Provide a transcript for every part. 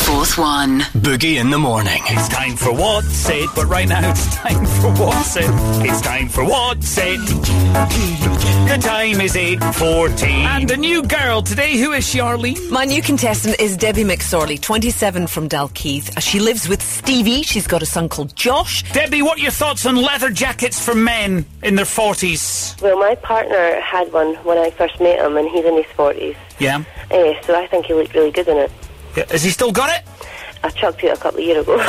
Fourth One. Boogie in the morning. It's time for What's It, but right now it's time for What's It. It's time for What's It. The time is 8:14. And a new girl today. Who is she, Arlene? My new contestant is Debbie McSorley, 27 from Dalkeith. She lives with Stevie. She's got a son called Josh. Debbie, what are your thoughts on leather jackets for men in their 40s? Well, my partner had one when I first met him, and he's in his 40s. Yeah. So I think he looked really good in it. Yeah. Has he still got it? I chucked it a couple of years ago.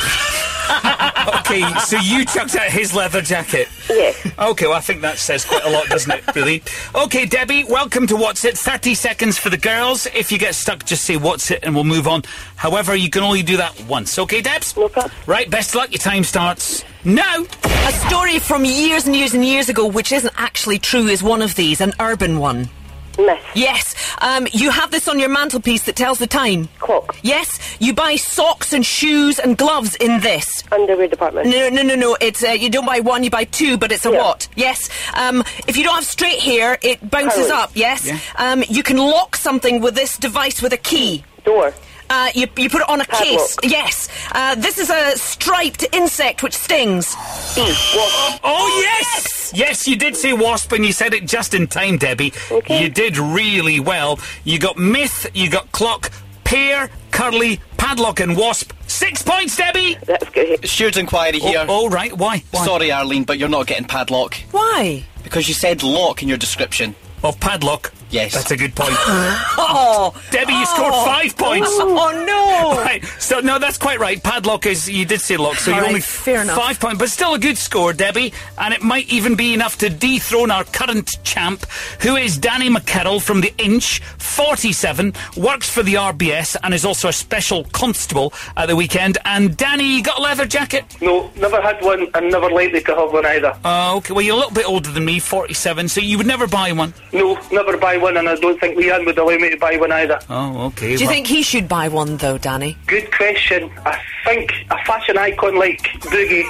Okay, so you chucked out his leather jacket? Yes. Okay, well, I think that says quite a lot, doesn't it, really? Okay, Debbie, welcome to What's It. 30 seconds for the girls. If you get stuck, just say What's It and we'll move on. However, you can only do that once. Okay, Debs? No problem. Right, best of luck. Your time starts now. A story from years and years and years ago, which isn't actually true, is one of these, an urban one. Myth. Yes. You have this on your mantelpiece that tells the time. Clock. Yes. You buy socks and shoes and gloves in this. Underwear department. No. It's you don't buy one, you buy two, but it's a what? Yes. If you don't have straight hair, it bounces up. Yes. Yeah. You can lock something with this device with a key. Door. You put it on a Padlock. case. Yes. This is a striped insect which stings. Wasp. Oh, yes! Yes, you did say wasp and you said it just in time, Debbie. Okay. You did really well. You got myth, you got clock, pear, curly, padlock and wasp. 6 points, Debbie! That's good. Stuart's inquiry here. Oh, right. Why? Sorry, Arlene, but you're not getting padlock. Why? Because you said lock in your description. Well, padlock. Yes. That's a good point. Oh, Debbie, you scored 5 points. Oh no! Right, so no, that's quite right. Padlock is, you did say lock, so All you're right, only fair enough. 5 points, but still a good score, Debbie, and it might even be enough to dethrone our current champ, who is Danny McCarroll from the Inch, 47, works for the RBS, and is also a special constable at the weekend. And Danny, you got a leather jacket? No, never had one and never likely to have one either. Okay, well, you're a little bit older than me, 47, so you would never buy one? No, never buy one, and I don't think Leanne would allow me to buy one either. Oh, okay. Do you think he should buy one though, Danny? Good question. I think a fashion icon like Boogie...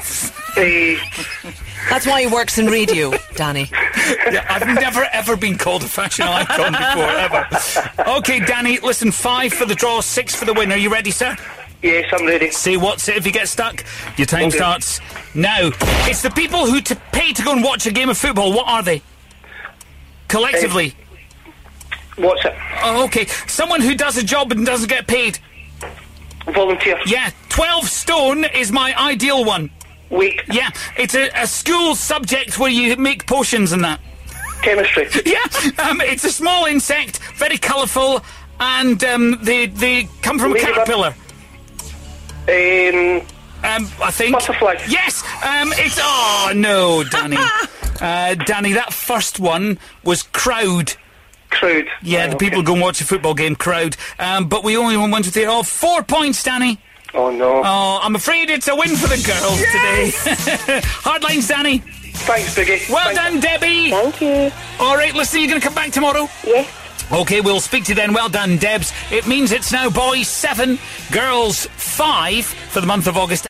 That's why he works in radio, Danny. Yeah, I've never ever been called a fashion icon before, ever. Okay, Danny, listen, 5 for the draw, 6 for the win. Are you ready, sir? Yes, I'm ready. Say What's It if you get stuck. Your time Okay. starts now. It's the people who pay to go and watch a game of football. What are they? Collectively. What's it? Oh, okay. Someone who does a job and doesn't get paid. Volunteer. Yeah. 12 stone is my ideal one. Week. Yeah. It's a school subject where you make potions and that. Chemistry. Yeah. It's a small insect, very colourful, and they come from a Ladybug. caterpillar. I think. Butterfly. Yes. It's. Oh no, Danny. Danny, that first one was crowd. Crowd. Yeah, Right, the okay. people go and watch a football game, crowd. But we only won 1, 2, 3. Oh, 4 points, Danny. Oh, no. Oh, I'm afraid it's a win for the girls today. Hard lines, Danny. Thanks, Biggie. Well Thanks. done, Debbie. Thank you. All right, listen, you're going to come back tomorrow? Yes. Okay, we'll speak to you then. Well done, Debs. It means it's now boys 7, girls 5 for the month of August.